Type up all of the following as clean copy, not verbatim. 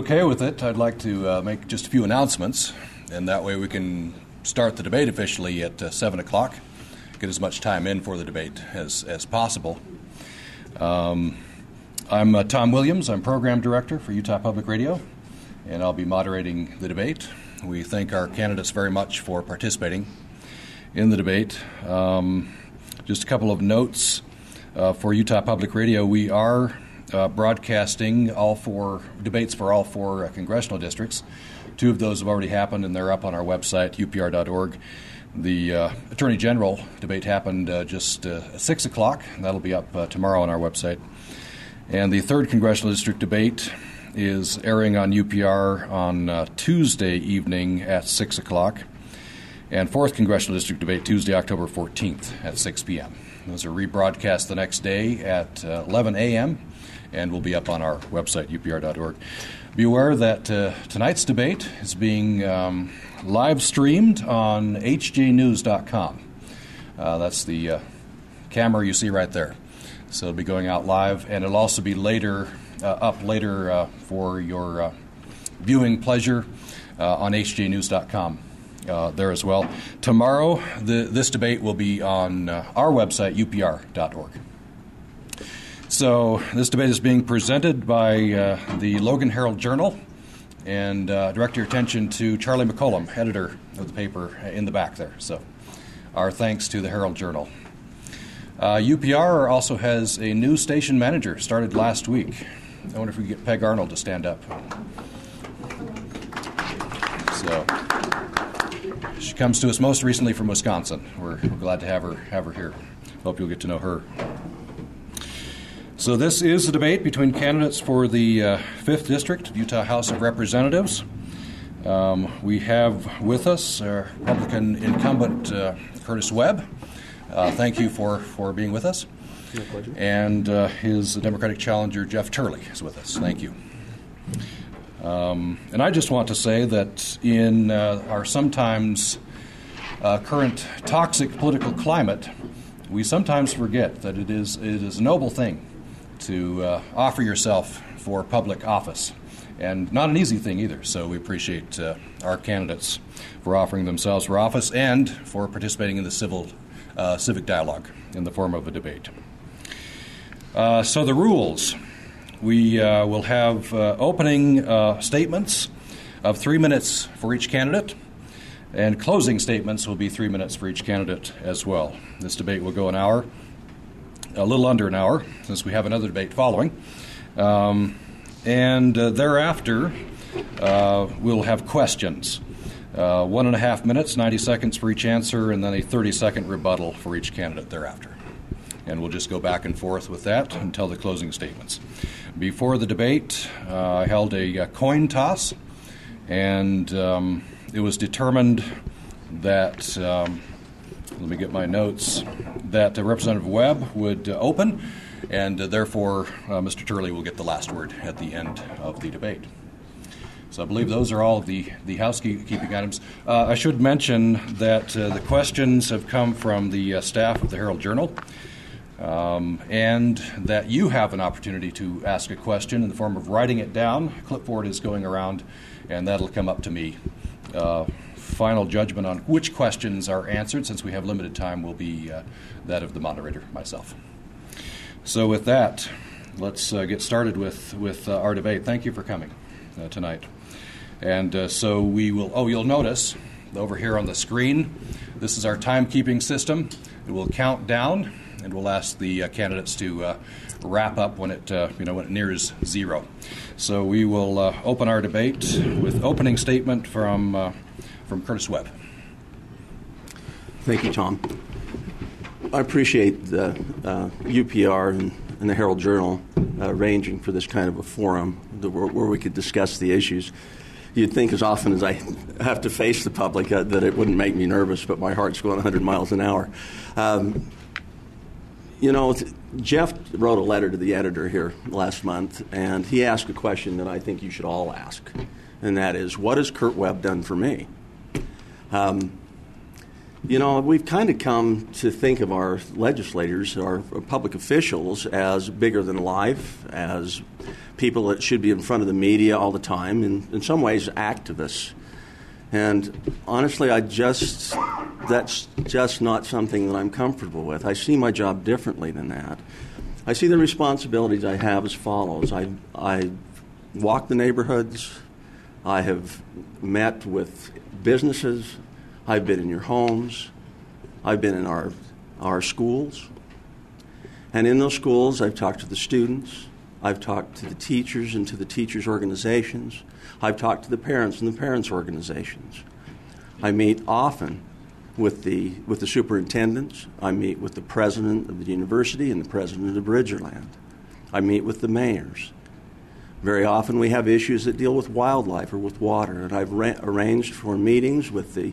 okay with it, I'd like to make just a few announcements, and that way we can start the debate officially at 7 o'clock, get as much time in for the debate as possible. I'm Tom Williams. I'm Program Director for Utah Public Radio, and I'll be moderating the debate. We thank our candidates very much for participating in the debate. Just a couple of notes for Utah Public Radio. We are broadcasting all four debates for all four congressional districts. Two of those have already happened, and they're up on our website, upr.org. The Attorney General debate happened just at 6 o'clock. That'll be up tomorrow on our website. And the third congressional district debate is airing on UPR on Tuesday evening at 6 o'clock. And fourth congressional district debate Tuesday, October 14th at 6 p.m. Those are rebroadcast the next day at 11 a.m. and will be up on our website, upr.org. Be aware that tonight's debate is being live streamed on hjnews.com. That's the camera you see right there. So it'll be going out live, and it'll also be up later for your viewing pleasure on hjnews.com there as well. Tomorrow, this debate will be on our website, upr.org. So this debate is being presented by the Logan Herald-Journal, and direct your attention to Charlie McCollum, editor of the paper, in the back there. So our thanks to the Herald-Journal. UPR also has a new station manager, started last week. I wonder if we can get Peg Arnold to stand up. So she comes to us most recently from Wisconsin. We're glad to have her here. Hope you'll get to know her. So this is a debate between candidates for the 5th District of Utah House of Representatives. We have with us Republican incumbent Curtis Webb. Thank you for being with us. My pleasure. And his Democratic challenger, Jeff Turley, is with us. Thank you. And I just want to say that in our sometimes current toxic political climate, we sometimes forget that it is a noble thing to offer yourself for public office, and not an easy thing either. So we appreciate our candidates for offering themselves for office and for participating in the civic dialogue in the form of a debate. So the rules. We will have opening statements of 3 minutes for each candidate, and closing statements will be 3 minutes for each candidate as well. This debate will go an hour. A little under an hour, since we have another debate following. And thereafter, we'll have questions. 1.5 minutes, 90 seconds for each answer, and then a 30-second rebuttal for each candidate thereafter. And we'll just go back and forth with that until the closing statements. Before the debate, I held a coin toss, and it was determined that let me get my notes, that Representative Webb would open, and therefore Mr. Turley will get the last word at the end of the debate. So I believe those are all of the housekeeping items. I should mention that the questions have come from the staff of the Herald-Journal, and that you have an opportunity to ask a question in the form of writing it down. Clipboard is going around, and that'll come up to me. Final judgment on which questions are answered, since we have limited time, will be that of the moderator, myself. So with that, let's get started with our debate. Thank you for coming tonight. And so we will, you'll notice over here on the screen, this is our timekeeping system. It will count down, and we'll ask the candidates to wrap up when it nears 0. So we will open our debate with opening statement from Curtis Webb. Thank you, Tom. I appreciate the UPR and the Herald-Journal arranging for this kind of a forum where we could discuss the issues. You'd think as often as I have to face the public that it wouldn't make me nervous, but my heart's going 100 miles an hour. Jeff wrote a letter to the editor here last month, and he asked a question that I think you should all ask, and that is, what has Kurt Webb done for me? You know, we've kind of come to think of our legislators, our public officials, as bigger than life, as people that should be in front of the media all the time, and in some ways activists. And honestly, that's just not something that I'm comfortable with. I see my job differently than that. I see the responsibilities I have as follows. I walk the neighborhoods. I have met with businesses. I've been in your homes. I've been in our schools. And in those schools, I've talked to the students. I've talked to the teachers and to the teachers' organizations. I've talked to the parents and the parents' organizations. I meet often with the superintendents. I meet with the president of the university and the president of Bridgerland. I meet with the mayors. Very often we have issues that deal with wildlife or with water, and I've arranged for meetings with the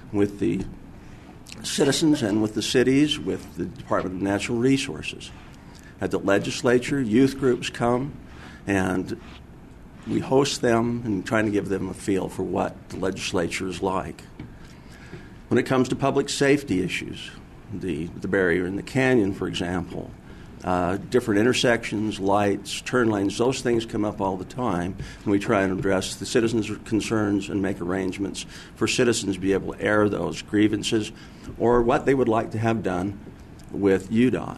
citizens and with the cities, with the Department of Natural Resources. At the legislature, youth groups come, and we host them and trying to give them a feel for what the legislature is like. When it comes to public safety issues, the barrier in the canyon, for example, different intersections, lights, turn lanes, those things come up all the time, and we try and address the citizens' concerns and make arrangements for citizens to be able to air those grievances or what they would like to have done with UDOT.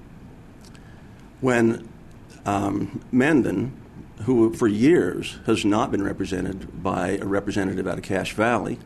When Mendon, who for years has not been represented by a representative out of Cache Valley,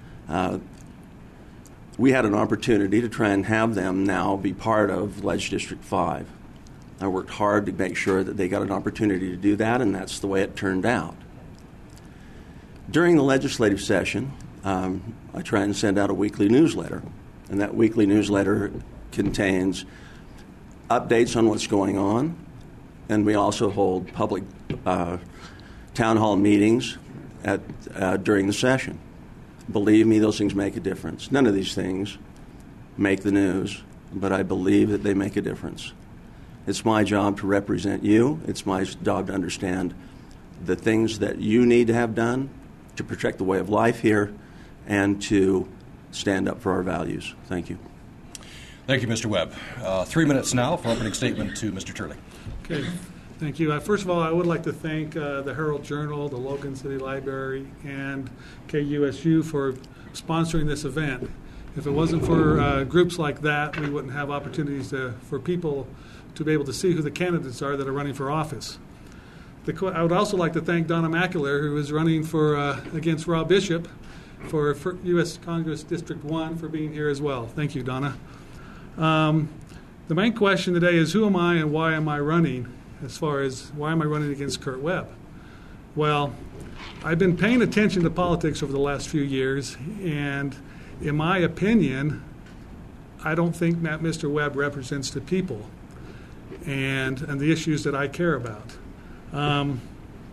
we had an opportunity to try and have them now be part of Ledge District 5. I worked hard to make sure that they got an opportunity to do that, and that's the way it turned out. During the legislative session, I try and send out a weekly newsletter, and that weekly newsletter contains updates on what's going on, and we also hold public town hall meetings during the session. Believe me, those things make a difference. None of these things make the news, but I believe that they make a difference. It's my job to represent you. It's my job to understand the things that you need to have done to protect the way of life here and to stand up for our values. Thank you. Thank you, Mr. Webb. 3 minutes now for opening statement to Mr. Turley. Okay. Thank you. First of all, I would like to thank the Herald Journal, the Logan City Library, and KUSU for sponsoring this event. If it wasn't for groups like that, we wouldn't have opportunities for people to be able to see who the candidates are that are running for office. I would also like to thank Donna McAleer, who is running for against Rob Bishop for U.S. Congress District 1, for being here as well. Thank you, Donna. The main question today is, who am I and why am I running? As far as why am I running against Kurt Webb? Well, I've been paying attention to politics over the last few years, and in my opinion, I don't think that Mr. Webb represents the people and the issues that I care about. An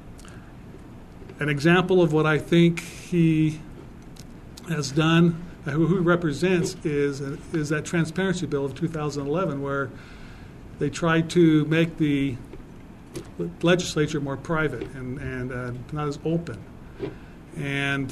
example of what I think he has done, who he represents, is that transparency bill of 2011, where they tried to make the legislature more private and not as open. And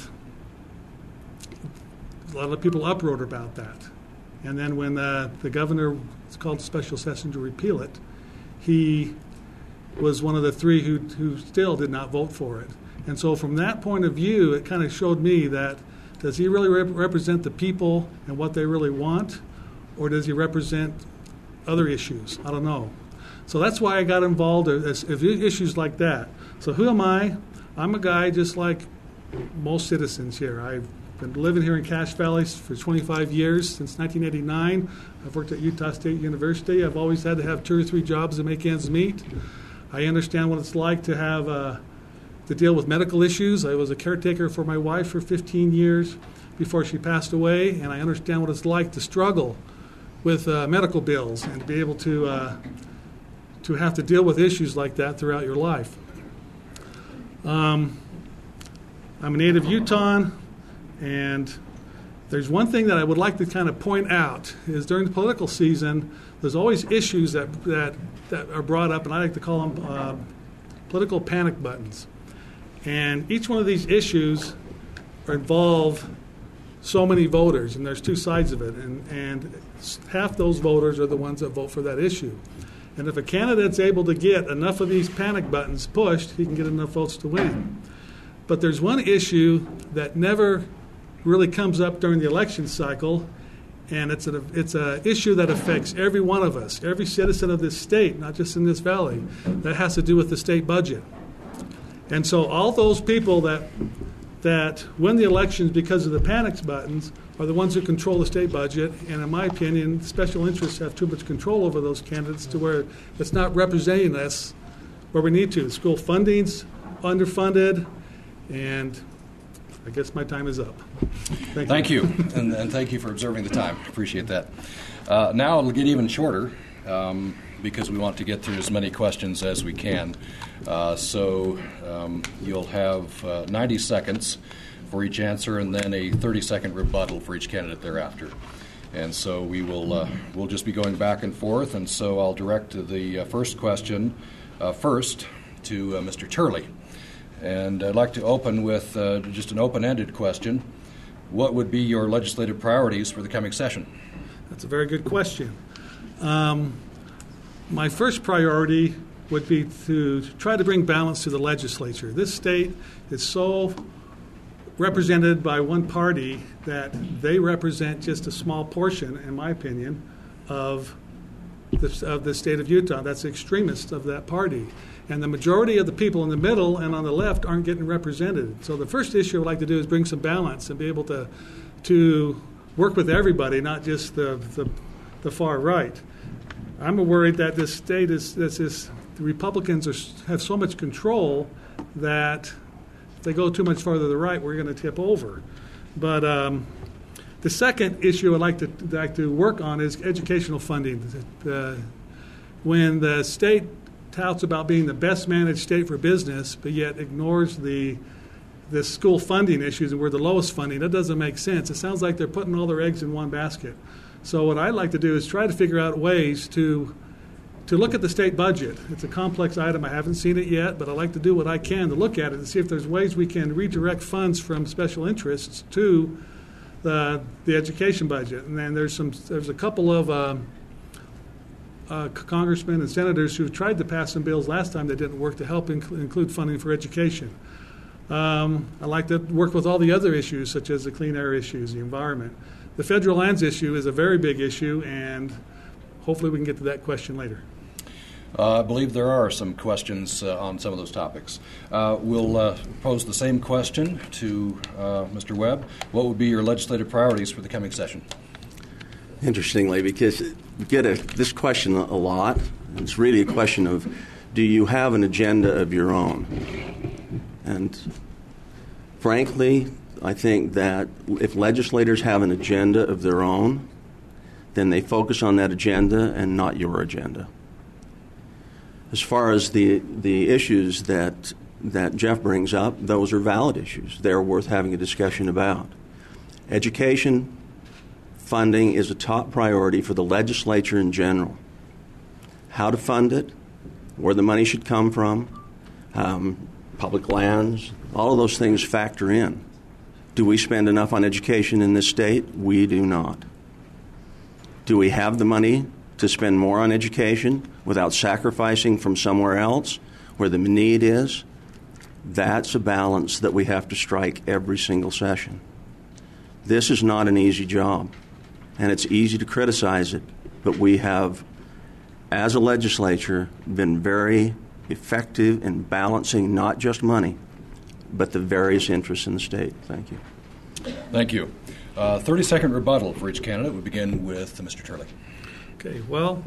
a lot of people uproared about that. And then when the governor called a special session to repeal it, he was one of the three who still did not vote for it. And so from that point of view, it kind of showed me that, does he really represent the people and what they really want, or does he represent other issues? I don't know. So that's why I got involved in issues like that. So who am I? I'm a guy just like most citizens here. I've been living here in Cache Valley for 25 years, since 1989. I've worked at Utah State University. I've always had to have 2 or 3 jobs to make ends meet. I understand what it's like to have to deal with medical issues. I was a caretaker for my wife for 15 years before she passed away, and I understand what it's like to struggle with medical bills and to be able to have to deal with issues like that throughout your life. I'm a native Utahn, and there's one thing that I would like to kind of point out is during the political season, there's always issues that are brought up, and I like to call them political panic buttons. And each one of these issues involve so many voters, and there's two sides of it, and half those voters are the ones that vote for that issue. And if a candidate's able to get enough of these panic buttons pushed, he can get enough votes to win. But there's one issue that never really comes up during the election cycle, and it's an issue that affects every one of us, every citizen of this state, not just in this valley, that has to do with the state budget. And so all those people that win the elections because of the panic buttons are the ones who control the state budget, and in my opinion, special interests have too much control over those candidates to where it's not representing us where we need to. School funding's underfunded, and I guess my time is up. Thank you. And thank you for observing the time. Appreciate that. Now it'll get even shorter because we want to get through as many questions as we can. So you'll have 90 seconds for each answer, and then a 30-second rebuttal for each candidate thereafter. And so we'll just be going back and forth. And so I'll direct the first question first to Mr. Turley. And I'd like to open with just an open-ended question. What would be your legislative priorities for the coming session? That's a very good question. My first priority would be to try to bring balance to the legislature. This state is so represented by one party that they represent just a small portion, in my opinion, of the state of Utah. That's the extremists of that party. And the majority of the people in the middle and on the left aren't getting represented. So the first issue I'd like to do is bring some balance and be able to work with everybody, not just the far right. I'm worried that this state the Republicans have so much control that if they go too much farther to the right, we're going to tip over. But the second issue I'd like to work on is educational funding. When the state touts about being the best managed state for business, but yet ignores the school funding issues, and we're the lowest funding, that doesn't make sense. It sounds like they're putting all their eggs in one basket. So what I'd like to do is try to figure out ways to look at the state budget. It's a complex item. I haven't seen it yet, but I'd like to do what I can to look at it and see if there's ways we can redirect funds from special interests to the education budget. And then there's a couple of congressmen and senators who tried to pass some bills last time that didn't work to help include funding for education. I like to work with all the other issues, such as the clean air issues, the environment. The federal lands issue is a very big issue, and hopefully we can get to that question later. I believe there are some questions on some of those topics. We'll pose the same question to Mr. Webb. What would be your legislative priorities for the coming session? Interestingly, because we get this question a lot, it's really a question of, do you have an agenda of your own? And frankly, I think that if legislators have an agenda of their own, then they focus on that agenda and not your agenda. As far as the issues that Jeff brings up, those are valid issues. They're worth having a discussion about. Education funding is a top priority for the legislature in general. How to fund it, where the money should come from, public lands, all of those things factor in. Do we spend enough on education in this state? We do not. Do we have the money to spend more on education without sacrificing from somewhere else where the need is? That's a balance that we have to strike every single session. This is not an easy job, and it's easy to criticize it, but we have, as a legislature, been very effective in balancing not just money, but the various interests in the state. Thank you. Thank you. 30-second rebuttal for each candidate. We begin with Mr. Turley. Okay, well,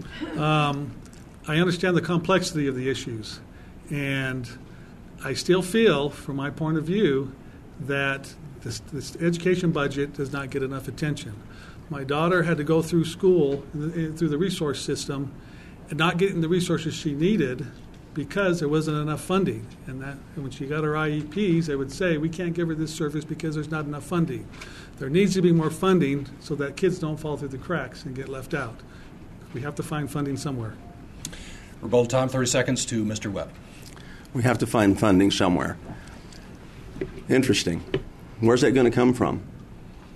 I understand the complexity of the issues, and I still feel, from my point of view, that this education budget does not get enough attention. My daughter had to go through school, through the resource system, and not getting the resources she needed because there wasn't enough funding. And when she got her IEPs, they would say, we can't give her this service because there's not enough funding. There needs to be more funding so that kids don't fall through the cracks and get left out. We have to find funding somewhere. Rebuttal time, 30 seconds to Mr. Webb. We have to find funding somewhere. Interesting. Where's that going to come from?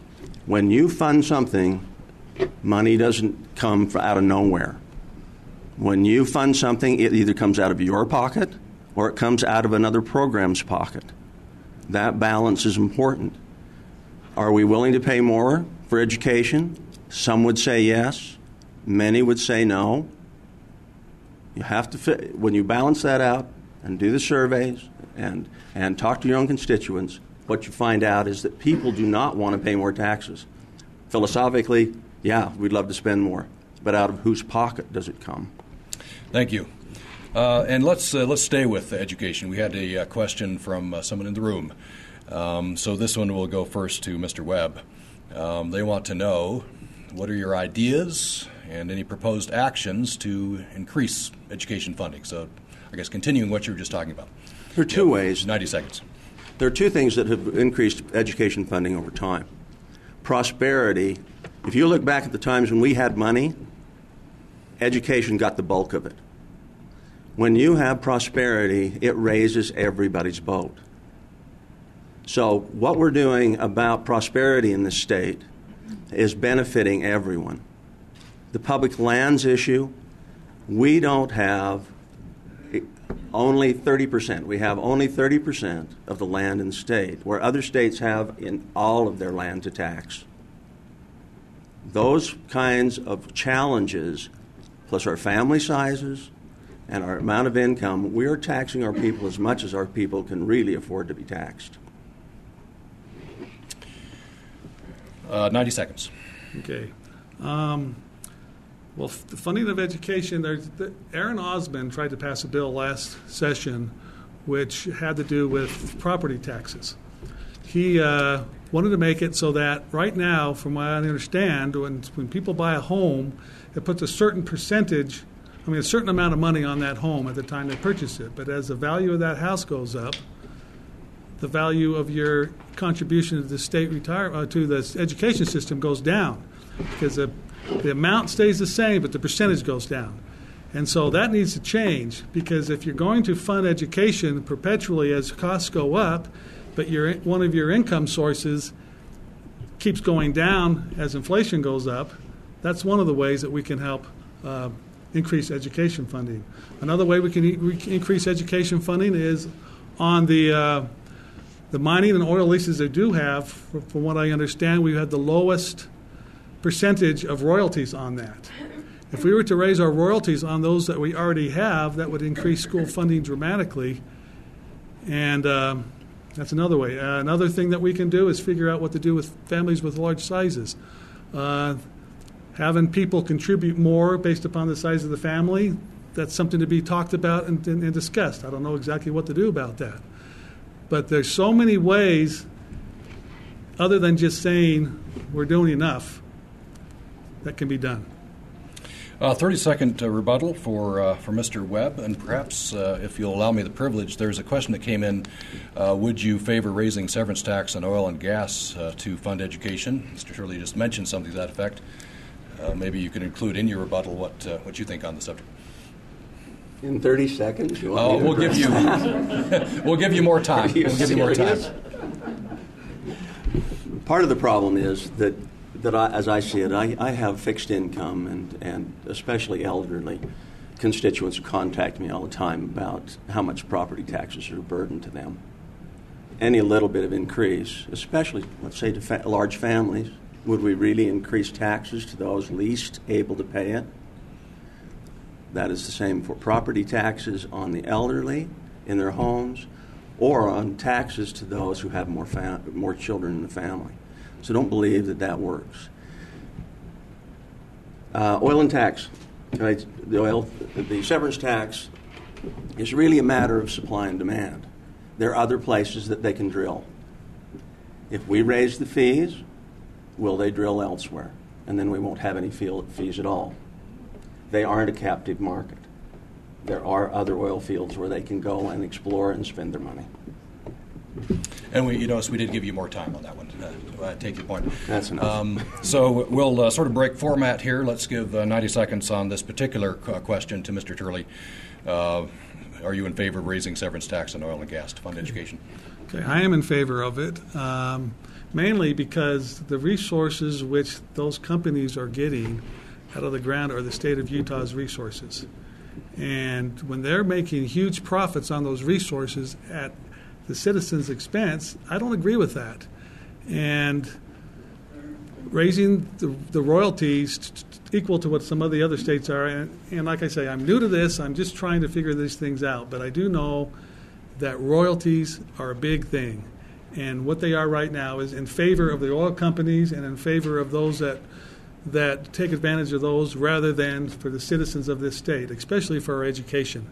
When you fund something, money doesn't come out of nowhere. When you fund something, it either comes out of your pocket or it comes out of another program's pocket. That balance is important. Are we willing to pay more for education? Some would say yes. Many would say no. You have to, when you balance that out and do the surveys and talk to your own constituents, what you find out is that people do not want to pay more taxes. Philosophically, yeah, we'd love to spend more, but out of whose pocket does it come? Thank you. And let's stay with education. We had a question from someone in the room. So this one will go first to Mr. Webb. They want to know, what are your ideas and any proposed actions to increase education funding? So I guess continuing what you were just talking about. There are two ways. 90 seconds. There are two things that have increased education funding over time. Prosperity. If you look back at the times when we had money, education got the bulk of it. When you have prosperity, it raises everybody's boat. So what we're doing about prosperity in this state is benefiting everyone. The public lands issue, we don't have only 30%. We have only 30% of the land in the state, where other states have in all of their land to tax. Those kinds of challenges, plus our family sizes and our amount of income, we are taxing our people as much as our people can really afford to be taxed. 90 seconds. Okay. Well, the funding of education, Aaron Osmond tried to pass a bill last session which had to do with property taxes. He wanted to make it so that right now, from what I understand, when people buy a home, it puts a certain percentage, a certain amount of money on that home at the time they purchase it. But as the value of that house goes up, the value of your contribution to the state to the education system goes down, because the amount stays the same, but the percentage goes down. And so that needs to change, because if you're going to fund education perpetually as costs go up, but one of your income sources keeps going down as inflation goes up, that's one of the ways that we can help increase education funding. Another way we can increase education funding is on the mining and oil leases they do have. From what I understand, we had the lowest percentage of royalties on that. If we were to raise our royalties on those that we already have, that would increase school funding dramatically. And that's another way. Another thing that we can do is figure out what to do with families with large sizes. Having people contribute more based upon the size of the family, that's something to be talked about and discussed. I don't know exactly what to do about that. But there's so many ways, other than just saying we're doing enough, that can be done. 30-second rebuttal for Mr. Webb, and perhaps, if you'll allow me the privilege, there's a question that came in. Would you favor raising severance tax on oil and gas to fund education? Mr. Shirley just mentioned something to that effect. Maybe you could include in your rebuttal what you think on the subject. In 30 seconds? We'll give you we'll give you more time. We'll give you more time. Part of the problem is that as I see it, I have fixed income and especially elderly constituents who contact me all the time about how much property taxes are a burden to them. Any little bit of increase, especially, let's say, to large families, would we really increase taxes to those least able to pay it? That is the same for property taxes on the elderly in their homes, or on taxes to those who have more children in the family. So don't believe that works. Oil and tax. The severance tax is really a matter of supply and demand. There are other places that they can drill. If we raise the fees, will they drill elsewhere? And then we won't have any fees at all. They aren't a captive market. There are other oil fields where they can go and explore and spend their money. And you notice we did give you more time on that one. I take your point. That's enough. So we'll sort of break format here. Let's give 90 seconds on this particular question to Mr. Turley. Are you in favor of raising severance tax on oil and gas to fund education? Okay, I am in favor of it. mainly because the resources which those companies are getting out of the ground are the state of Utah's resources. And when they're making huge profits on those resources at the citizens' expense, I don't agree with that. And raising the royalties equal to what some of the other states are, and like I say, I'm new to this, I'm just trying to figure these things out, but I do know that royalties are a big thing. And what they are right now is in favor of the oil companies and in favor of those that take advantage of those rather than for the citizens of this state, especially for our education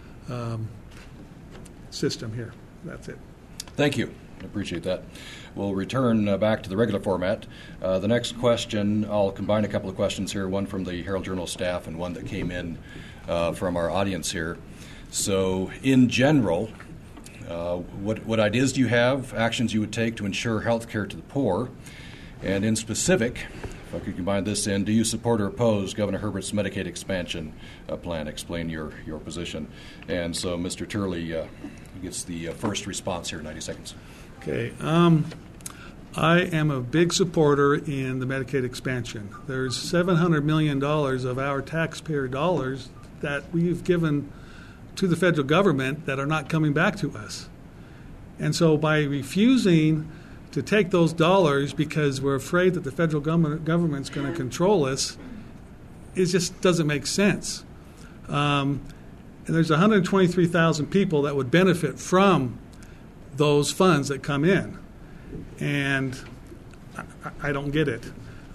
system here. That's it. Thank you. I appreciate that. We'll return back to the regular format. The next question, I'll combine a couple of questions here, one from the Herald Journal staff and one that came in from our audience here. So in general, what ideas do you have, actions you would take to ensure health care to the poor? And in specific, if I could combine this in, do you support or oppose Governor Herbert's Medicaid expansion plan? Explain your position. And so Mr. Turley gets the first response here, 90 seconds. Okay. I am a big supporter in the Medicaid expansion. There's $700 million of our taxpayer dollars that we've given to the federal government that are not coming back to us. And so by refusing to take those dollars because we're afraid that the federal government's going to control us, it just doesn't make sense. And there's 123,000 people that would benefit from those funds that come in. And I don't get it.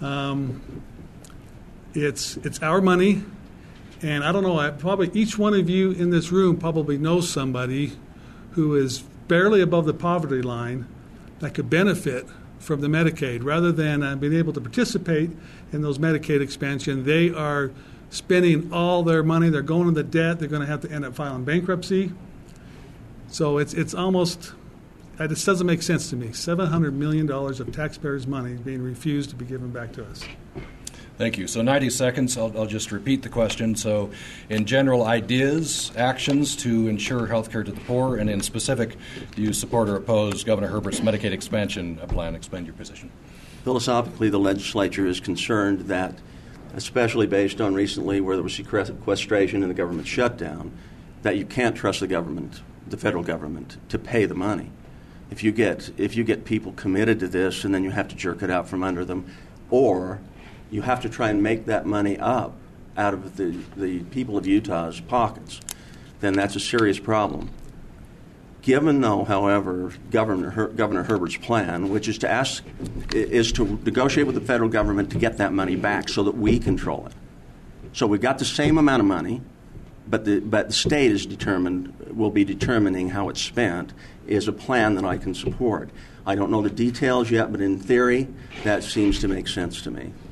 It's our money, and I don't know, probably each one of you in this room probably knows somebody who is barely above the poverty line that could benefit from the Medicaid. Rather than being able to participate in those Medicaid expansion, they are spending all their money. They're going into debt. They're going to have to end up filing bankruptcy. So it's almost, it just doesn't make sense to me. $700 million of taxpayers' money being refused to be given back to us. Thank you. So 90 seconds, I'll just repeat the question. So in general, ideas, actions to ensure health care to the poor, and in specific, do you support or oppose Governor Herbert's Medicaid expansion plan? Explain your position. Philosophically, the legislature is concerned that, especially based on recently where there was sequestration and the government shutdown, that you can't trust the government, the federal government, to pay the money. If you get people committed to this and then you have to jerk it out from under them, or you have to try and make that money up out of the people of Utah's pockets, then that's a serious problem. Given, though, however, Governor Herbert's plan, which is to negotiate with the federal government to get that money back so that we control it. So we've got the same amount of money, but the state will be determining how it's spent, is a plan that I can support. I don't know the details yet, but in theory, that seems to make sense to me.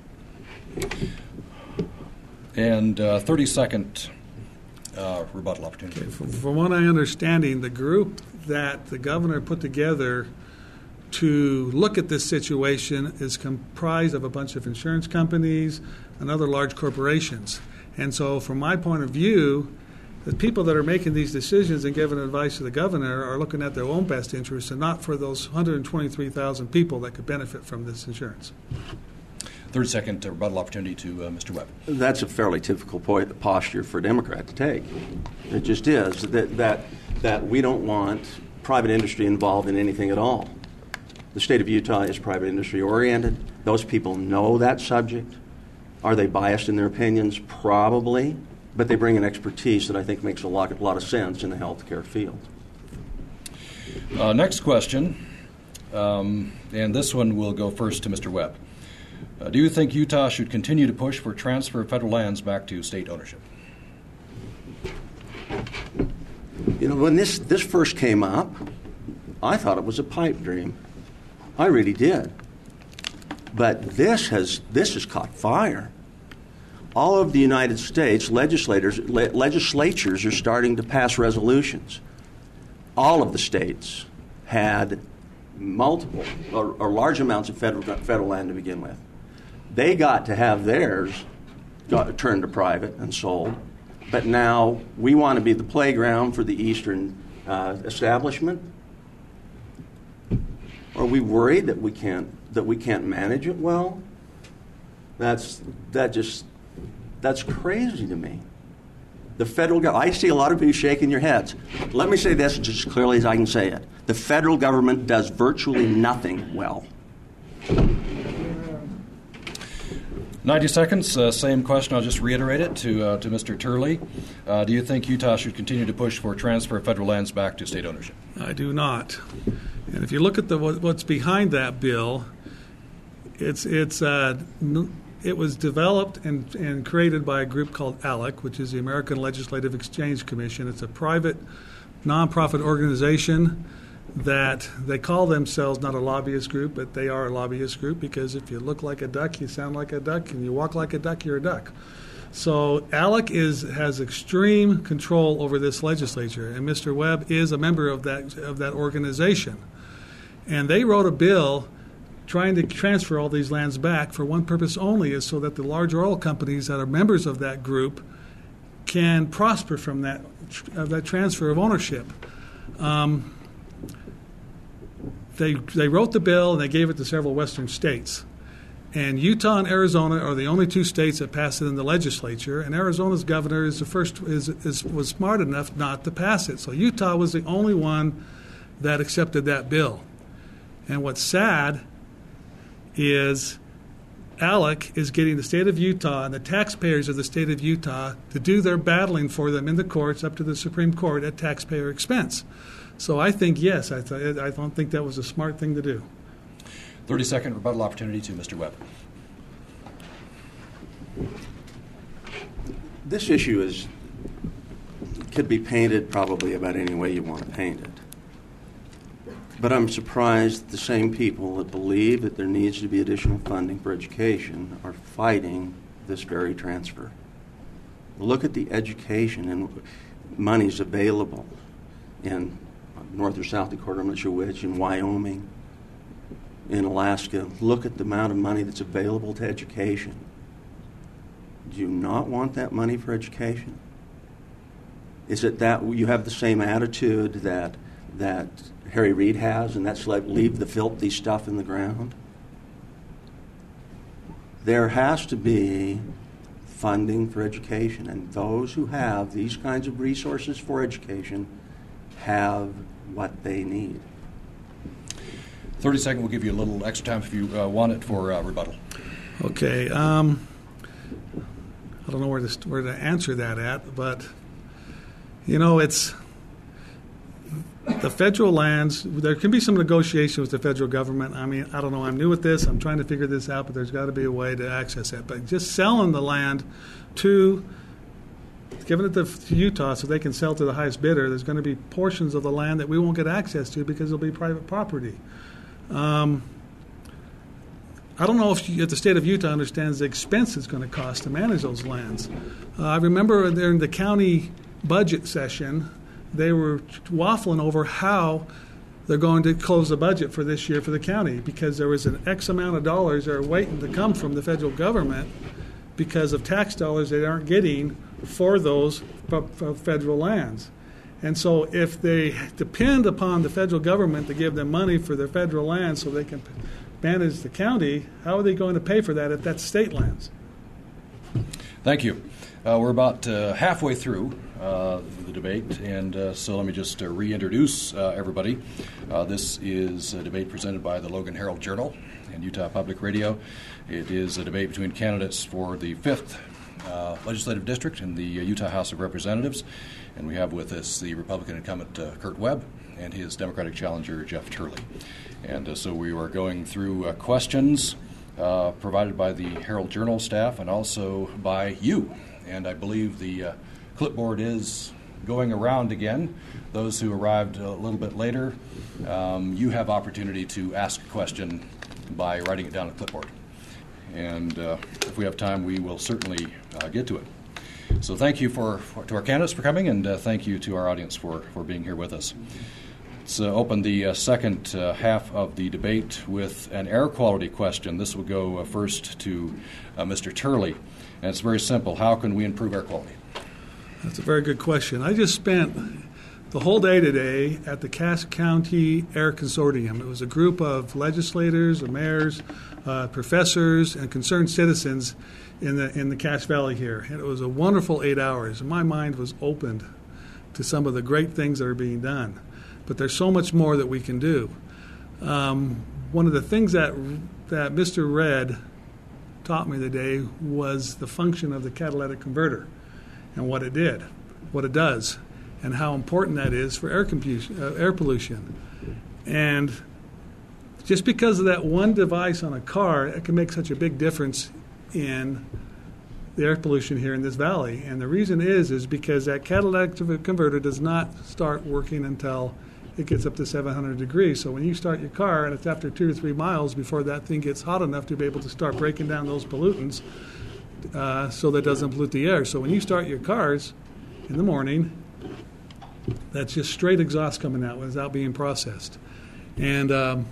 And 30-second rebuttal opportunity. Okay, from what I understanding, the group that the governor put together to look at this situation is comprised of a bunch of insurance companies and other large corporations. And so from my point of view, the people that are making these decisions and giving advice to the governor are looking at their own best interests and not for those 123,000 people that could benefit from this insurance. 30-second rebuttal opportunity to Mr. Webb. That's a fairly typical posture for a Democrat to take. It just is that we don't want private industry involved in anything at all. The state of Utah is private industry oriented. Those people know that subject. Are they biased in their opinions? Probably, but they bring an expertise that I think makes a lot of sense in the healthcare field. Next question, and this one will go first to Mr. Webb. Do you think Utah should continue to push for transfer of federal lands back to state ownership? You know, when this first came up, I thought it was a pipe dream. I really did. But this has caught fire. All of the United States legislatures are starting to pass resolutions. All of the states had multiple or large amounts of federal land to begin with. They got to have theirs turned to private and sold, but now we want to be the playground for the Eastern establishment? Or Are we worried that we can't manage it well? That's crazy to me. The federal government, I see a lot of you shaking your heads. Let me say this just as clearly as I can say it. The federal government does virtually nothing well. 90 seconds, same question. I'll just reiterate it to Mr. Turley. Do you think Utah should continue to push for transfer of federal lands back to state ownership? I do not. And if you look at what's behind that bill, it was developed and created by a group called ALEC, which is the American Legislative Exchange Commission. It's a private, nonprofit organization that they call themselves not a lobbyist group, but they are a lobbyist group because if you look like a duck, you sound like a duck, and you walk like a duck, you're a duck. So ALEC has extreme control over this legislature, and Mr. Webb is a member of that organization. And they wrote a bill trying to transfer all these lands back for one purpose only, is so that the large oil companies that are members of that group can prosper from that transfer of ownership. They wrote the bill and they gave it to several western states. And Utah and Arizona are the only two states that passed it in the legislature. And Arizona's governor was smart enough not to pass it. So Utah was the only one that accepted that bill. And what's sad is ALEC is getting the state of Utah and the taxpayers of the state of Utah to do their battling for them in the courts up to the Supreme Court at taxpayer expense. So I think, yes, I don't think that was a smart thing to do. 30-second rebuttal opportunity to Mr. Webb. This issue could be painted probably about any way you want to paint it. But I'm surprised the same people that believe that there needs to be additional funding for education are fighting this very transfer. Look at the education and monies available in North or South Dakota, I'm not sure which, in Wyoming, in Alaska. Look at the amount of money that's available to education. Do you not want that money for education? Is it that you have the same attitude that Harry Reid has, and that's like leave the filthy stuff in the ground? There has to be funding for education, and those who have these kinds of resources for education have what they need. 30 seconds, we'll give you a little extra time if you want it for rebuttal. Okay. I don't know where to answer that at, but, it's the federal lands. There can be some negotiation with the federal government. I mean, I don't know. I'm new at this. I'm trying to figure this out, but there's got to be a way to access it. But just selling the land giving it to Utah so they can sell to the highest bidder, there's going to be portions of the land that we won't get access to because it'll be private property. I don't know if the state of Utah understands the expense it's going to cost to manage those lands. I remember during the county budget session, they were waffling over how they're going to close the budget for this year for the county because there was an X amount of dollars that are waiting to come from the federal government because of tax dollars they aren't getting for those federal lands. And so if they depend upon the federal government to give them money for their federal lands so they can manage the county, how are they going to pay for that if that's state lands? Thank you. We're about halfway through the debate, and so let me just reintroduce everybody. This is a debate presented by the Logan Herald Journal and Utah Public Radio. It is a debate between candidates for the 5th Legislative District in the Utah House of Representatives, and we have with us the Republican incumbent Kurt Webb and his Democratic challenger Jeff Turley. And so we are going through questions provided by the Herald Journal staff and also by you. And I believe the clipboard is going around again. Those who arrived a little bit later, you have opportunity to ask a question by writing it down on the clipboard. And if we have time, we will certainly get to it. So thank you to our candidates for coming, and thank you to our audience for being here with us. Let's open the second half of the debate with an air quality question. This will go first to Mr. Turley, and it's very simple. How can we improve air quality? That's a very good question. I just spent the whole day today at the Cass County Air Consortium. It was a group of legislators, mayors, professors, and concerned citizens in the Cache Valley here. And it was a wonderful 8 hours. My mind was opened to some of the great things that are being done. But there's so much more that we can do. One of the things that Mr. Red taught me today was the function of the catalytic converter and what it does, and how important that is for air pollution. And just because of that one device on a car, it can make such a big difference in the air pollution here in this valley. And the reason is because that catalytic converter does not start working until it gets up to 700 degrees. So when you start your car, and it's after 2 or 3 miles before that thing gets hot enough to be able to start breaking down those pollutants, so that it doesn't pollute the air. So when you start your cars in the morning, that's just straight exhaust coming out without being processed. And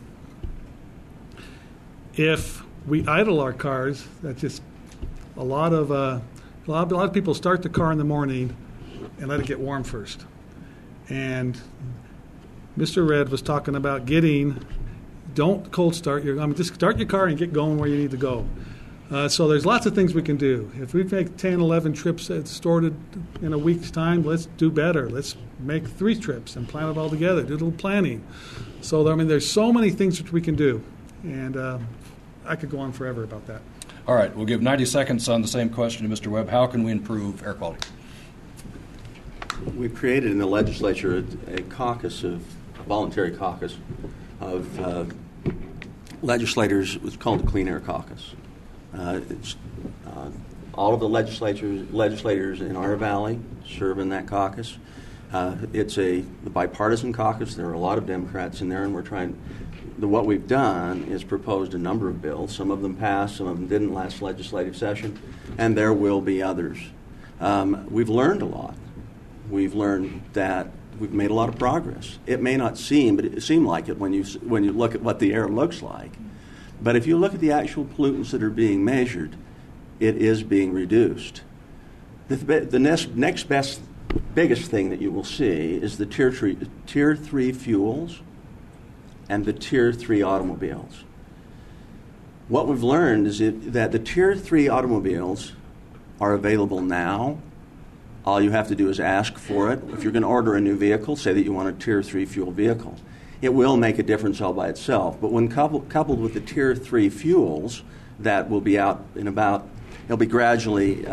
if we idle our cars, that's just a lot of people start the car in the morning and let it get warm first. And Mr. Red was talking about don't cold start just start your car and get going where you need to go. So there's lots of things we can do. If we make 10, 11 trips stored in a week's time, let's do better. Let's make 3 trips and plan it all together, do a little planning. So, there's so many things that we can do. And I could go on forever about that. All right, we'll give 90 seconds on the same question to Mr. Webb. How can we improve air quality? We've created in the legislature a voluntary caucus of legislators. It's called the Clean Air Caucus. It's all of the legislators in our valley serve in that caucus. It's the bipartisan caucus. There are a lot of Democrats in there, and what we've done is proposed a number of bills. Some of them passed, some of them didn't last legislative session, and there will be others. We've learned a lot. We've learned that we've made a lot of progress. It may not seem, but it seemed like it when you look at what the air looks like. But if you look at the actual pollutants that are being measured, it is being reduced. The next biggest thing that you will see is the Tier 3 fuels and the Tier 3 automobiles. What we've learned is that the Tier 3 automobiles are available now. All you have to do is ask for it. If you're going to order a new vehicle, say that you want a Tier 3 fuel vehicle, it will make a difference all by itself. But when coupled with the Tier 3 fuels that will be out in they'll be gradually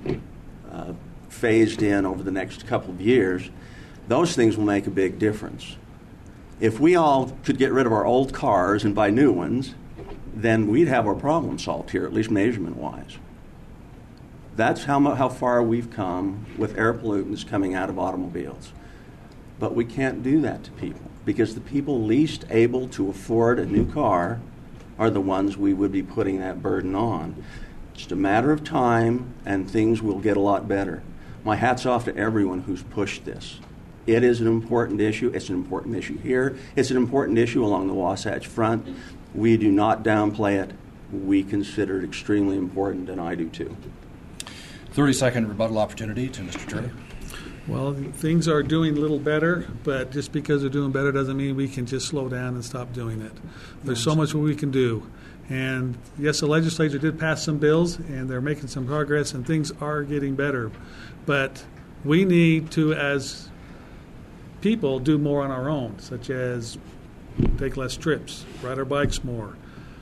phased in over the next couple of years, those things will make a big difference. If we all could get rid of our old cars and buy new ones, then we'd have our problem solved here, at least measurement-wise. That's how far we've come with air pollutants coming out of automobiles. But we can't do that to people, because the people least able to afford a new car are the ones we would be putting that burden on. It's just a matter of time, and things will get a lot better. My hat's off to everyone who's pushed this. It is an important issue. It's an important issue here. It's an important issue along the Wasatch Front. We do not downplay it. We consider it extremely important, and I do too. 30-second rebuttal opportunity to Mr. Turner. Well, things are doing a little better, but just because they're doing better doesn't mean we can just slow down and stop doing it. There's so much we can do. And yes, the legislature did pass some bills, and they're making some progress, and things are getting better. But we need to, as people, do more on our own, such as take less trips, ride our bikes more.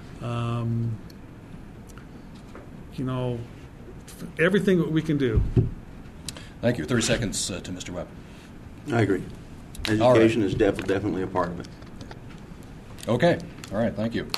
Everything that we can do. Thank you. 30 seconds to Mr. Webb. I agree. Education is definitely a part of it. Okay. All right. Thank you.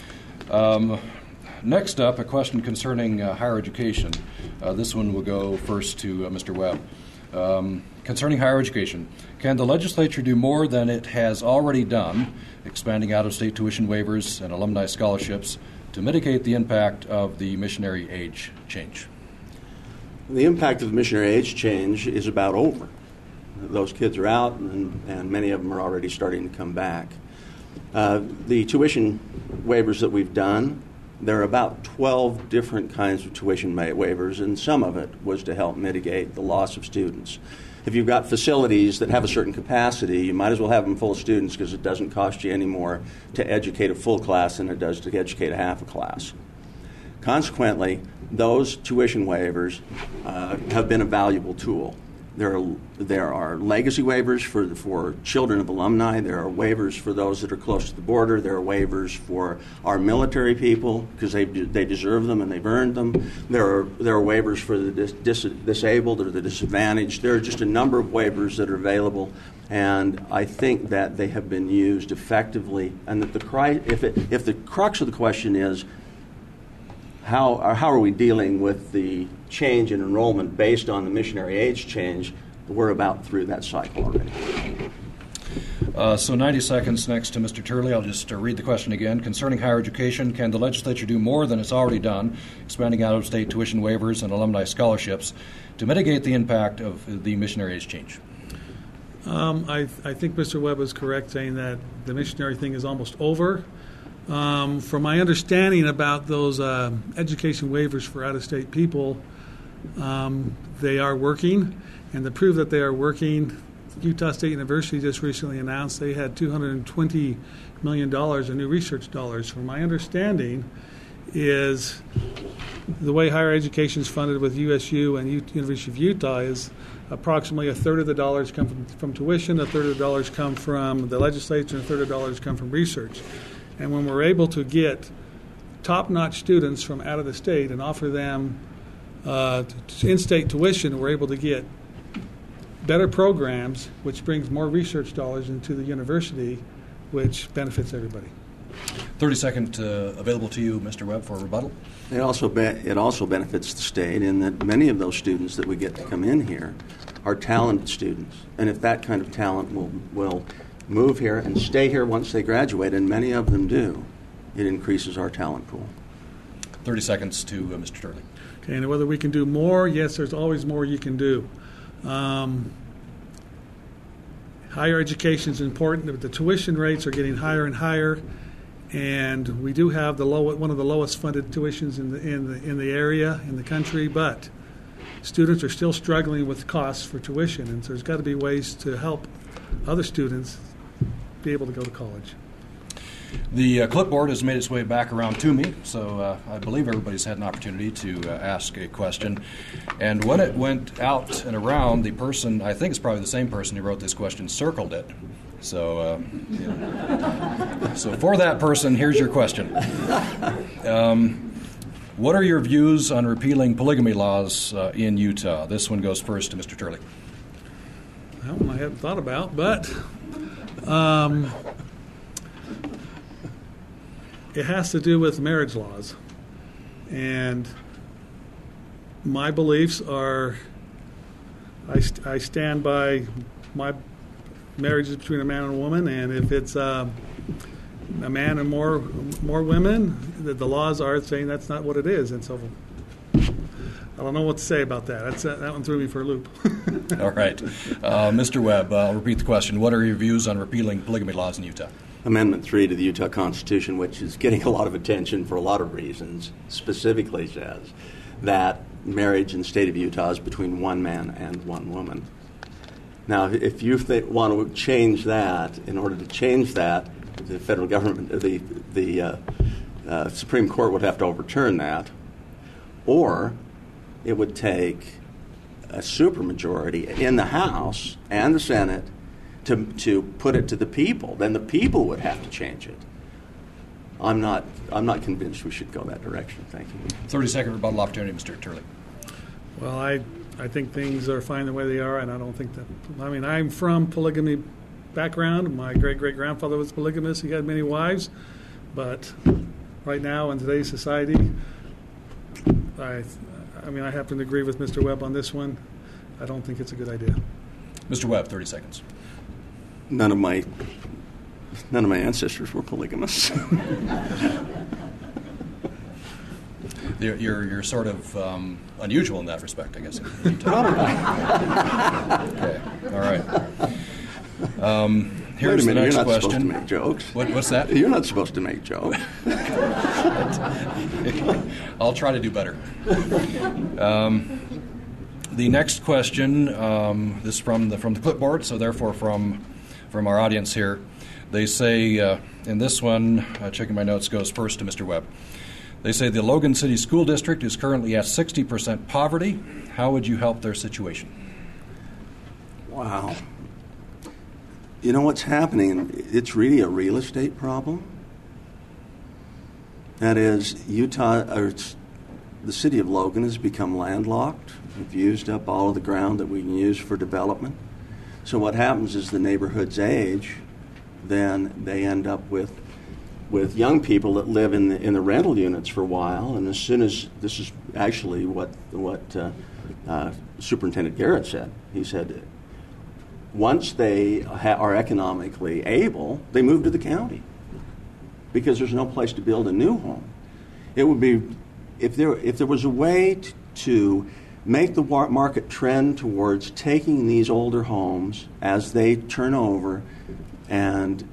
Next up, a question concerning higher education. This one will go first to Mr. Webb. Concerning higher education, can the legislature do more than it has already done, expanding out-of-state tuition waivers and alumni scholarships, to mitigate the impact of the missionary age change? The impact of the missionary age change is about over. Those kids are out, and many of them are already starting to come back. The tuition waivers that we've done, there are about 12 different kinds of tuition waivers, and some of it was to help mitigate the loss of students. if you've got facilities that have a certain capacity, you might as well have them full of students because it doesn't cost you any more to educate a full class than it does to educate a half a class. Consequently, those tuition waivers have been a valuable tool. There are legacy waivers for children of alumni. There are waivers for those that are close to the border. There are waivers for our military people because they deserve them and they've earned them. There are waivers for the disabled or the disadvantaged. There are just a number of waivers that are available, and I think that they have been used effectively. And that if the crux of the question is how are we dealing with the change in enrollment based on the missionary age change, we're about through that cycle already. So 90 seconds next to Mr. Turley. I'll just read the question again. Concerning higher education, can the legislature do more than it's already done, expanding out-of-state tuition waivers and alumni scholarships, to mitigate the impact of the missionary age change? I think Mr. Webb is correct saying that the missionary thing is almost over. From my understanding about those education waivers for out-of-state people, they are working, and to prove that they are working, Utah State University just recently announced they had $220 million in new research dollars. From my understanding is the way higher education is funded with USU and University of Utah is approximately a third of the dollars come from tuition, a third of the dollars come from the legislature, and a third of the dollars come from research. And when we're able to get top-notch students from out of the state and offer them in-state tuition, we're able to get better programs, which brings more research dollars into the university, which benefits everybody. 30-second available to you, Mr. Webb, for rebuttal. It also benefits the state in that many of those students that we get to come in here are talented students. And if that kind of talent will move here and stay here once they graduate, and many of them do, it increases our talent pool. 30 seconds to Mr. Turley. Okay, and whether we can do more, yes, there's always more you can do. Higher education is important, but the tuition rates are getting higher and higher, and we do have one of the lowest funded tuitions in the area, in the country, but students are still struggling with costs for tuition, and so there's got to be ways to help other students be able to go to college. The clipboard has made its way back around to me, so I believe everybody's had an opportunity to ask a question. And when it went out and around, the person, I think it's probably the same person who wrote this question, circled it. So, so for that person, here's your question. What are your views on repealing polygamy laws in Utah? This one goes first to Mr. Turley. That one I hadn't thought about, but it has to do with marriage laws. And my beliefs are, I stand by my marriage is between a man and a woman, and if it's a man and more women, the laws are saying that's not what it is. And so I don't know what to say about that. That one threw me for a loop. All right. Mr. Webb, I'll repeat the question. What are your views on repealing polygamy laws in Utah? Amendment 3 to the Utah Constitution, which is getting a lot of attention for a lot of reasons, specifically says that marriage in the state of Utah is between one man and one woman. Now, if you want to change that, in order to change that, the federal government, the Supreme Court would have to overturn that, or it would take a supermajority in the House and the Senate to put it to the people. Then the people would have to change it. I'm not convinced we should go that direction. Thank you. 30-second rebuttal opportunity, Mr. Turley. Well, I think things are fine the way they are, and I don't think that. I mean, I'm from polygamy background. My great-great-grandfather was polygamous. He had many wives, but right now in today's society, I happen to agree with Mr. Webb on this one. I don't think it's a good idea. Mr. Webb, 30 seconds. None of my ancestors were polygamous. You're sort of unusual in that respect, I guess. Okay. All right. Here's the next question. You're not supposed to make jokes. What's that? You're not supposed to make jokes. I'll try to do better. The next question, this is from the clipboard, so therefore from our audience here. They say, in this one, checking my notes, goes first to Mr. Webb. They say the Logan City School District is currently at 60% poverty. How would you help their situation? Wow. You know what's happening? It's really a real estate problem. That is, the city of Logan has become landlocked. We've used up all of the ground that we can use for development. So what happens is the neighborhoods age, then they end up with young people that live in the rental units for a while, and as soon as, this is actually what Superintendent Garrett said. He said, once they are economically able, they move to the county because there's no place to build a new home. It would be, if there was a way to make the market trend towards taking these older homes as they turn over and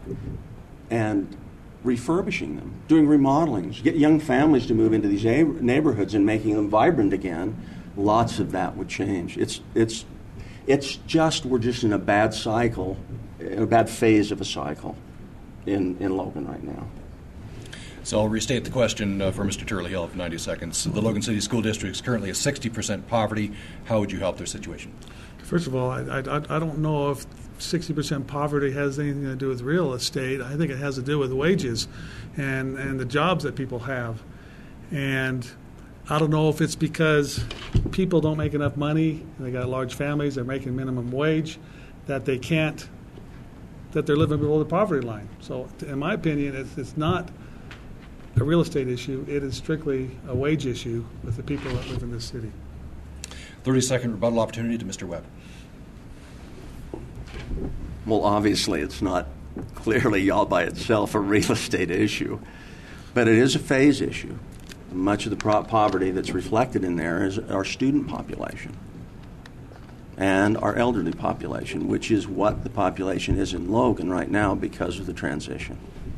refurbishing them, doing remodelings, get young families to move into these neighborhoods and making them vibrant again, lots of that would change. It's just, we're just in a bad cycle, in a bad phase of a cycle in Logan right now. So I'll restate the question for Mr. Turley. He'll have 90 seconds. The Logan City School District is currently at 60% poverty. How would you help their situation? First of all, I don't know if 60% poverty has anything to do with real estate. I think it has to do with wages and the jobs that people have. And I don't know if it's because people don't make enough money, and they got large families, they're making minimum wage, that they're living below the poverty line. So in my opinion, it's not a real estate issue. It is strictly a wage issue with the people that live in this city. 30-second rebuttal opportunity to Mr. Webb. Well, obviously, it's not clearly all by itself a real estate issue, but it is a phase issue. Much of the poverty that's reflected in there is our student population and our elderly population, which is what the population is in Logan right now because of the transition.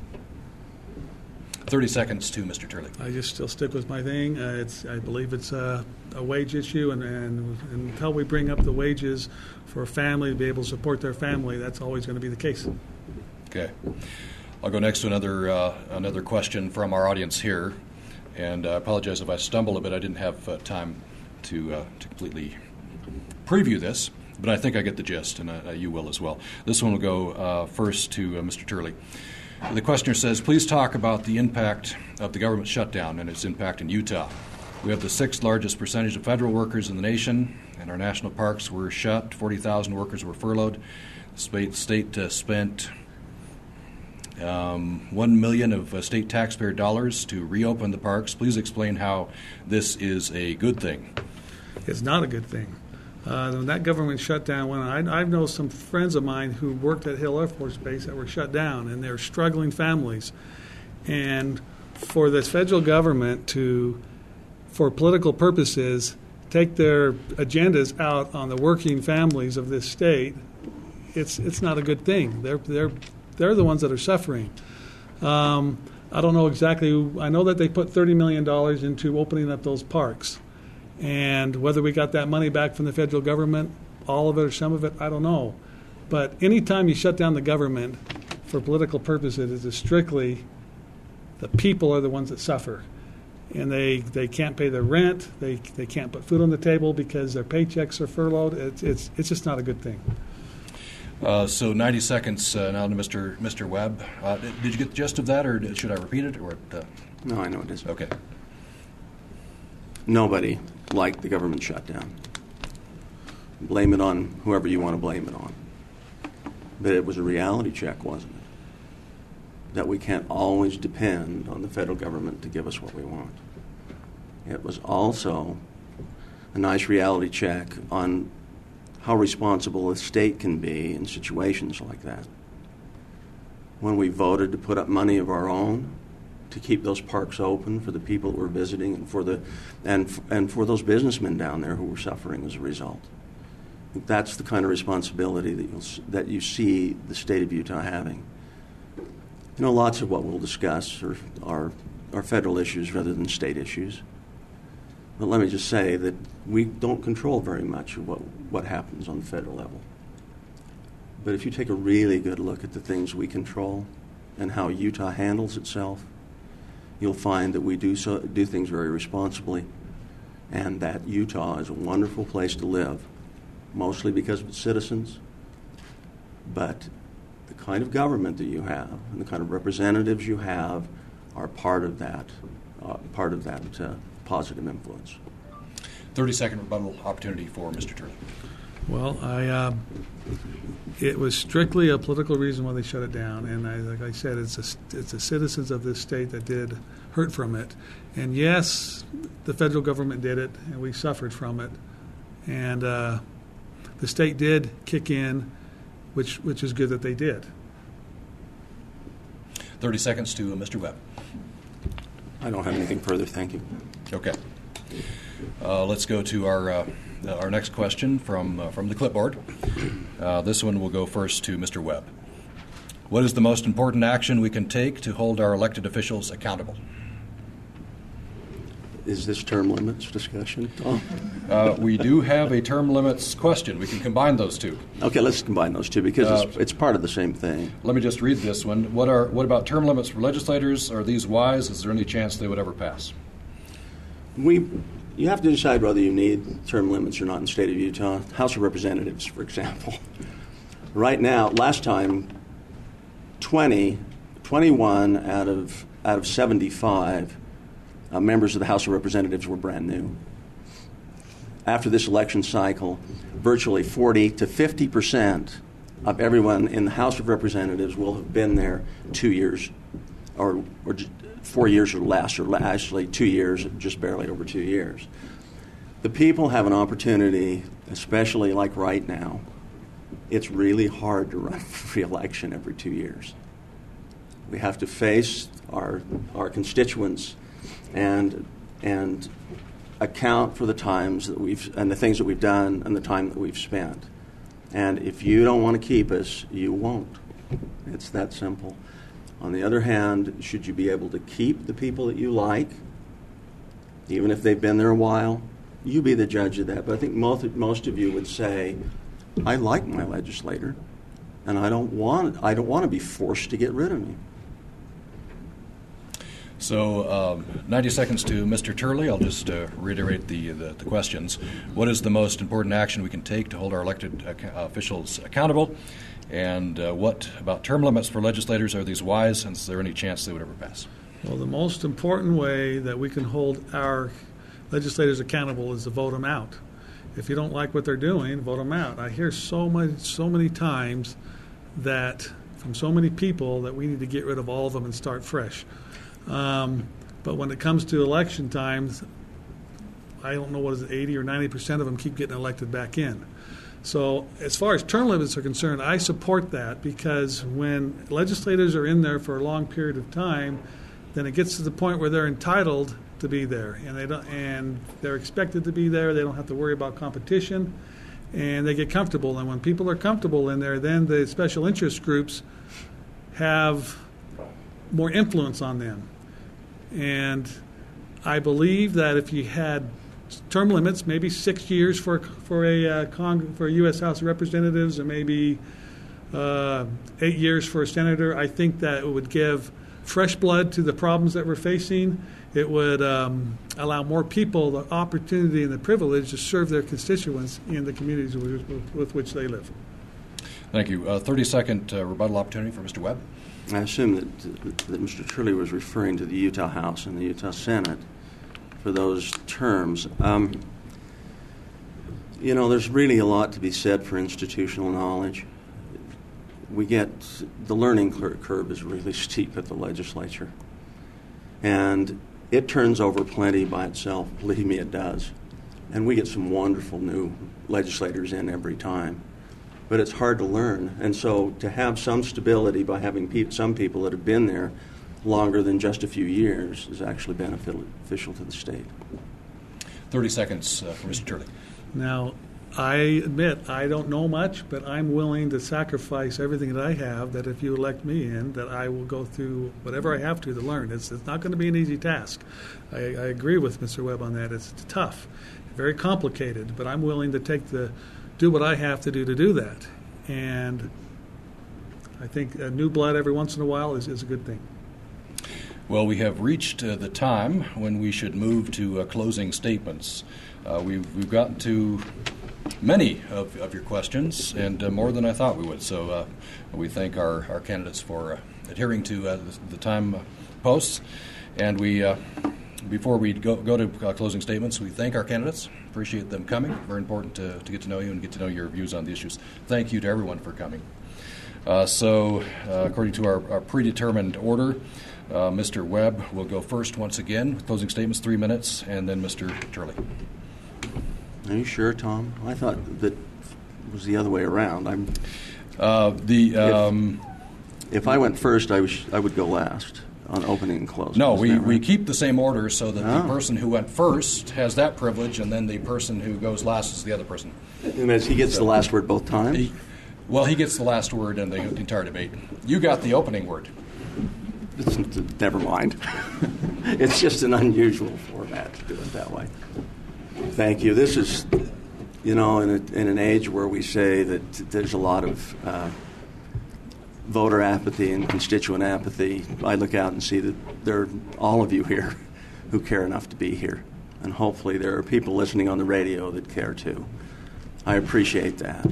30 seconds to Mr. Turley. I just still stick with my thing. I believe it's a wage issue, and until we bring up the wages for a family to be able to support their family, that's always going to be the case. Okay. I'll go next to another question from our audience here. And I apologize if I stumble a bit. I didn't have time to completely preview this, but I think I get the gist, and you will as well. This one will go first to Mr. Turley. The questioner says, please talk about the impact of the government shutdown and its impact in Utah. We have the 6th largest percentage of federal workers in the nation, and our national parks were shut. 40,000 workers were furloughed. The state spent $1 million of state taxpayer dollars to reopen the parks. Please explain how this is a good thing. It's not a good thing. When that government shutdown went on, I know some friends of mine who worked at Hill Air Force Base that were shut down, and they're struggling families. And for this federal government to, for political purposes, take their agendas out on the working families of this state, it's not a good thing. They're the ones that are suffering. I don't know exactly. I know that they put $30 million into opening up those parks. And whether we got that money back from the federal government, all of it or some of it, I don't know. But anytime you shut down the government for political purposes, it's strictly the people are the ones that suffer. And they can't pay their rent. They can't put food on the table because their paychecks are furloughed. It's just not a good thing. So 90 seconds now to Mr. Webb. Did you get the gist of that, or should I repeat it? Or No, I know it is. Okay. Nobody liked the government shutdown. Blame it on whoever you want to blame it on. But it was a reality check, wasn't it? That we can't always depend on the federal government to give us what we want. It was also a nice reality check on how responsible a state can be in situations like that. When we voted to put up money of our own to keep those parks open for the people that were visiting and for those businessmen down there who were suffering as a result. That's the kind of responsibility that you see the state of Utah having. You know, lots of what we'll discuss are federal issues rather than state issues. But let me just say that we don't control very much of what happens on the federal level. But if you take a really good look at the things we control and how Utah handles itself, you'll find that we do things very responsibly, and that Utah is a wonderful place to live, mostly because of its citizens. But the kind of government that you have and the kind of representatives you have are part of that positive influence. 30-second rebuttal opportunity for Mr. Turley. Well, it was strictly a political reason why they shut it down, and like I said, it's the citizens of this state that did hurt from it. And yes, the federal government did it, and we suffered from it. And the state did kick in, which is good that they did. 30 seconds to Mr. Webb. I don't have anything further. Thank you. Okay. Let's go to our next question from the clipboard. This one will go first to Mr. Webb. What is the most important action we can take to hold our elected officials accountable? Is this term limits discussion, Tom? We do have a term limits question. We can combine those two. Okay, let's combine those two because it's part of the same thing. Let me just read this one. What about term limits for legislators? Are these wise? Is there any chance they would ever pass? You have to decide whether you need term limits or not in the state of Utah. House of Representatives, for example. Right now, last time, 21 out of 75 members of the House of Representatives were brand new. After this election cycle, virtually 40 to 50% of everyone in the House of Representatives will have been there 2 years or 4 years or less, or actually 2 years, just barely over 2 years. The people have an opportunity, especially like right now. It's really hard to run for re-election every 2 years. We have to face our constituents and account for the times that and the things that we've done and the time that we've spent. And if you don't want to keep us, you won't. It's that simple. On the other hand, should you be able to keep the people that you like, even if they've been there a while, you be the judge of that. But I think most of you would say, I like my legislator, and I don't want to be forced to get rid of me. So 90 seconds to Mr. Turley. I'll just reiterate the questions. What is the most important action we can take to hold our elected officials accountable? And what about term limits for legislators? Are these wise, and is there any chance they would ever pass? Well, the most important way that we can hold our legislators accountable is to vote them out. If you don't like what they're doing, vote them out. I hear so many times that from so many people that we need to get rid of all of them and start fresh. But when it comes to election times, I don't know, 80 or 90% of them keep getting elected back in. So as far as term limits are concerned, I support that, because when legislators are in there for a long period of time, then it gets to the point where they're entitled to be there, and they're expected to be there. They don't have to worry about competition, and they get comfortable. And when people are comfortable in there, then the special interest groups have more influence on them. And I believe that if you had term limits, maybe 6 years for a U.S. House of Representatives, or maybe 8 years for a senator, I think that it would give fresh blood to the problems that we're facing. It would allow more people the opportunity and the privilege to serve their constituents in the communities with which they live. Thank you. 30-second rebuttal opportunity for Mr. Webb. I assume that Mr. Turley was referring to the Utah House and the Utah Senate for those terms. There's really a lot to be said for institutional knowledge. The learning curve is really steep at the legislature. And it turns over plenty by itself. Believe me, it does. And we get some wonderful new legislators in every time. But it's hard to learn. And so to have some stability by having some people that have been there longer than just a few years is actually beneficial to the state. 30 seconds for Mr. Turley. Now, I admit I don't know much, but I'm willing to sacrifice everything that I have, that if you elect me in, that I will go through whatever I have to learn. It's not going to be an easy task. I agree with Mr. Webb on that. It's tough, very complicated, but I'm willing to do what I have to do that. And I think new blood every once in a while is a good thing. Well, we have reached the time when we should move to closing statements. We've gotten to many of your questions, and more than I thought we would. So we thank our candidates for adhering to the time posts. And before we go to closing statements, we thank our candidates. Appreciate them coming. Very important to get to know you and get to know your views on the issues. Thank you to everyone for coming. So according to our predetermined order, Mr. Webb will go first once again. Closing statements, 3 minutes, and then Mr. Turley. Are you sure, Tom? I thought that was the other way around. If I went first, I would go last on opening and closing. No, we we keep the same order so that the person who went first has that privilege, and then the person who goes last is the other person. And as he gets the last word both times? He gets the last word in the entire debate. You got the opening word. Never mind. It's just an unusual format to do it that way. Thank you. This is, in an age where we say that there's a lot of voter apathy and constituent apathy, I look out and see that there are all of you here who care enough to be here. And hopefully there are people listening on the radio that care too. I appreciate that.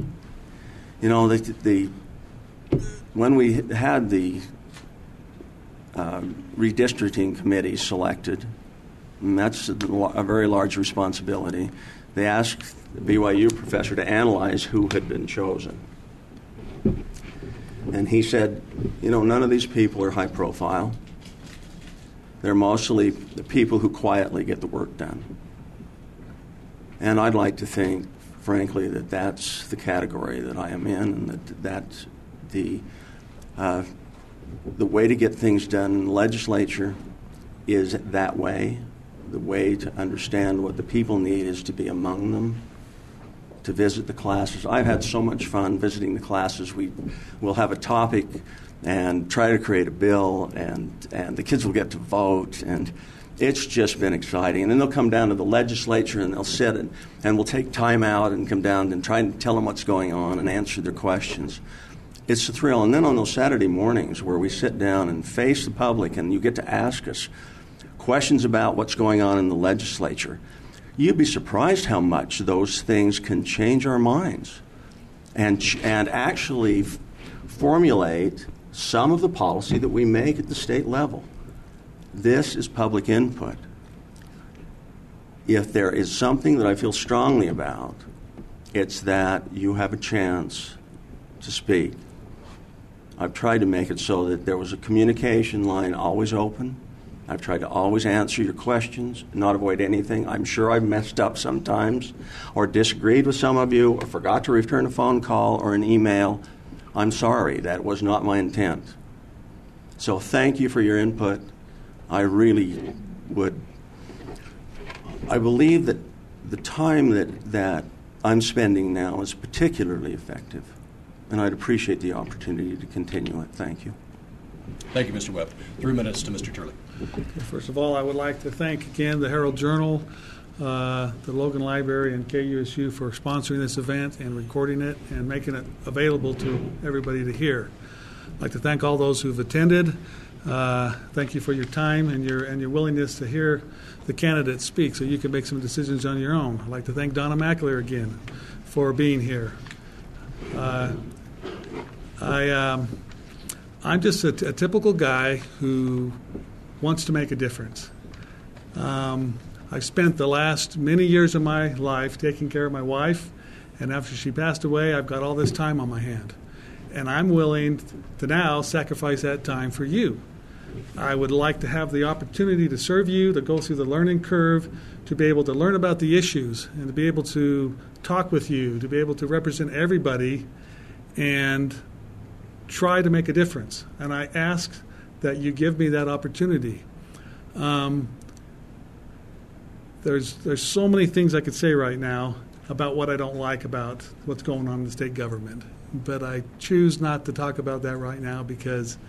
When we had the redistricting committee selected, and that's a very large responsibility, they asked the BYU professor to analyze who had been chosen. And he said, none of these people are high profile. They're mostly the people who quietly get the work done. And I'd like to think, frankly, that that's the category that I am in, and that's the way to get things done in the legislature is that way. The way to understand what the people need is to be among them, to visit the classes. I've had so much fun visiting the classes. We'll have a topic and try to create a bill, and the kids will get to vote, and it's just been exciting. And then they'll come down to the legislature, and they'll sit and we'll take time out and come down and try and tell them what's going on and answer their questions. It's a thrill. And then on those Saturday mornings where we sit down and face the public and you get to ask us questions about what's going on in the legislature, you'd be surprised how much those things can change our minds and actually formulate some of the policy that we make at the state level. This is public input. If there is something that I feel strongly about, it's that you have a chance to speak. I've tried to make it so that there was a communication line always open. I've tried to always answer your questions, not avoid anything. I'm sure I've messed up sometimes or disagreed with some of you or forgot to return a phone call or an email. I'm sorry. That was not my intent. So thank you for your input. I really would. I believe that the time that I'm spending now is particularly effective, and I'd appreciate the opportunity to continue it. Thank you. Thank you, Mr. Webb. 3 minutes to Mr. Turley. First of all, I would like to thank again the Herald Journal, the Logan Library, and KUSU for sponsoring this event and recording it and making it available to everybody to hear. I'd like to thank all those who've attended. Thank you for your time and your willingness to hear the candidates speak so you can make some decisions on your own. I'd like to thank Donna McAleer again for being here. I'm just a typical guy who wants to make a difference. I spent the last many years of my life taking care of my wife, and after she passed away, I've got all this time on my hand. And I'm willing to now sacrifice that time for you. I would like to have the opportunity to serve you, to go through the learning curve, to be able to learn about the issues, and to be able to talk with you, to be able to represent everybody and try to make a difference. And I ask that you give me that opportunity. There's so many things I could say right now. about what I don't like about what's going on in the state government. But I choose not to talk about that right now because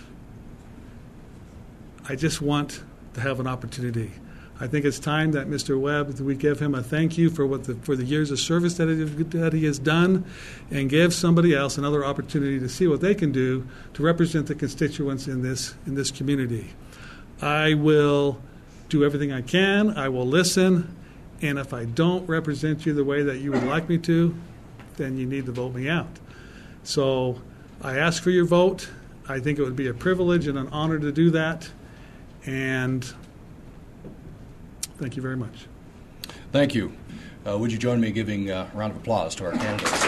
I just want to have an opportunity. I think it's time that Mr. Webb, we give him a thank you for for the years of service that he has done, and give somebody else another opportunity to see what they can do to represent the constituents in this community. I will do everything I can. I will listen, and if I don't represent you the way that you would like me to, then you need to vote me out. So I ask for your vote. I think it would be a privilege and an honor to do that, and thank you very much. Thank you. Would you join me in giving a round of applause to our candidates?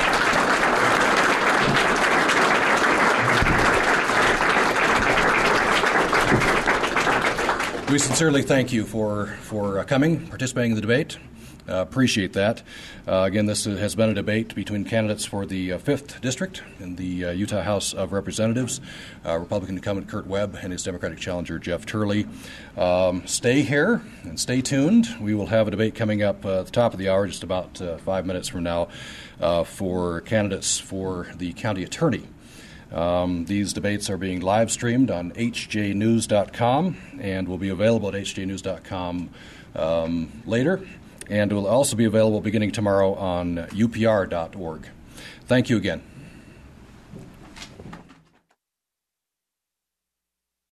We sincerely thank you for coming, participating in the debate. Appreciate that. Again, this has been a debate between candidates for the 5th District in the Utah House of Representatives, Republican incumbent Kurt Webb and his Democratic challenger Jeff Turley. Stay here and stay tuned. We will have a debate coming up at the top of the hour, just about 5 minutes from now, for candidates for the county attorney. These debates are being live streamed on hjnews.com and will be available at hjnews.com later, and will also be available beginning tomorrow on upr.org. Thank you again.